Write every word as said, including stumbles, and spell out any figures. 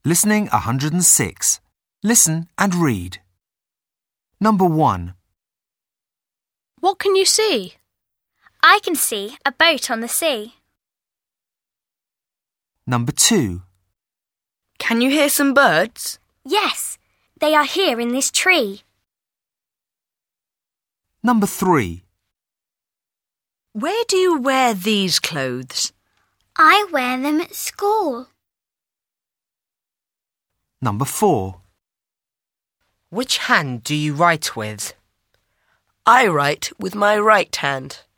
Listening one hundred six. Listen and read. Number one. What can you see? I can see a boat on the sea. Number two. Can you hear some birds? Yes, they are here in this tree. Number three. Where do you wear these clothes? I wear them at school. Number four. Which hand do you write with? I write with my right hand.